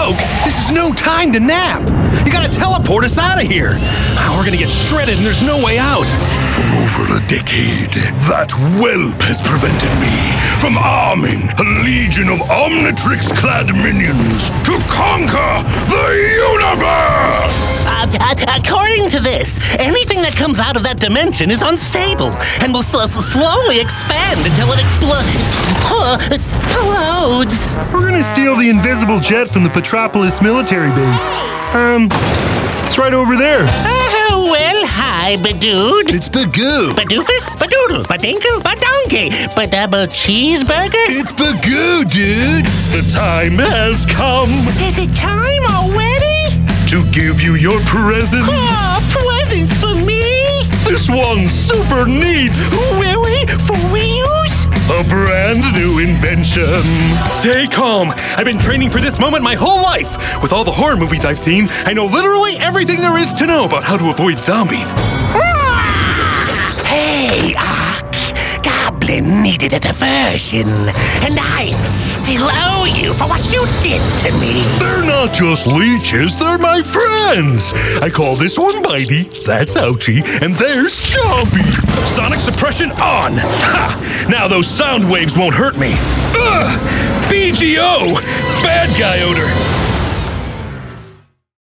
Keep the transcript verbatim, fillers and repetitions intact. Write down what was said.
joke. This is no time to nap. You gotta teleport us out of here. Oh, we're gonna get shredded and there's no way out. For over a decade, that whelp has prevented me from arming a legion of Omnitrix-clad minions to conquer the universe! Uh, uh, according to this, anything that comes out of that dimension is unstable and will sl- slowly expand until it explodes. Explodes. We're gonna steal the invisible jet from the Petropolis military base. Um, it's right over there. Uh, well, hi, Badood. It's Bagoo. Badoofus? Badoodle? Badinkle? Badonkey? Badouble cheeseburger? It's Bagoo, dude. The time has come Is it time already? to give you your presents. Oh, presents for me? This one's super neat. Really? For reals? A brand new invention. Stay calm. I've been training for this moment my whole life. With all the horror movies I've seen, I know literally everything there is to know about how to avoid zombies. Hey, Ark. Goblin needed a diversion, and I still owe you for what you did to me. They're not just leeches, they're my friends. I call this one Bitey, that's Ouchie, and there's Chompy. Sonic suppression on. Ha! Now those sound waves won't hurt me. Ugh! B G O! Bad guy odor.